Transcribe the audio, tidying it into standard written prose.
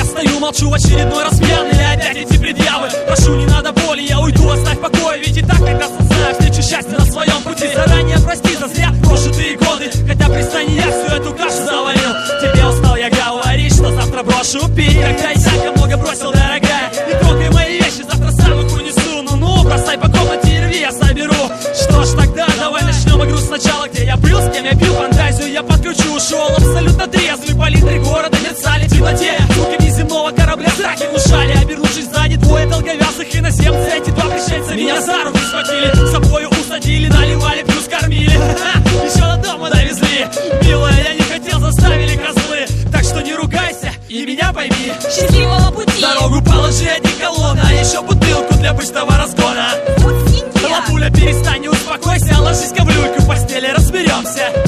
стою, молчу в очередной раз пьяный. Опять эти предъявы, прошу, не надо боли, я уйду, оставь в покое. Ведь и так прекрасно знаю, встречу счастье на своем пути. Заранее прости за зря прожитые годы, хотя признание я всю эту кашу заварил. Тебе устал я говорить, что завтра брошу пить, когда и так я много бросил, дорогая. Не трогай мои вещи, завтра сам их унесу. Ну-ну, бросай по комнате и рви, я соберу. Что ж тогда, давай начнем игру сначала. Где я был, с кем я пил, фантазию я подключу. Ушел абсолютно трезвый, палитры города мерцали в темноте. Звуки неземного корабля страхи внушали. Обернувшись сзади, двое долговязых иноземцев. Эти два пришельца меня за руки схватили, с собою усадили, наливали, плюс кормили. Еще до дома довезли. Милая, я не хотел, заставили козлы. Так что не ругайся и меня пойми. Счастливого пути! Дорогу положи, одеколон, а еще бутылку для пышного разгона. Вот свинья! Лапуля, перестань, не успокойся, ложись-ка в люльку, в постели разберемся.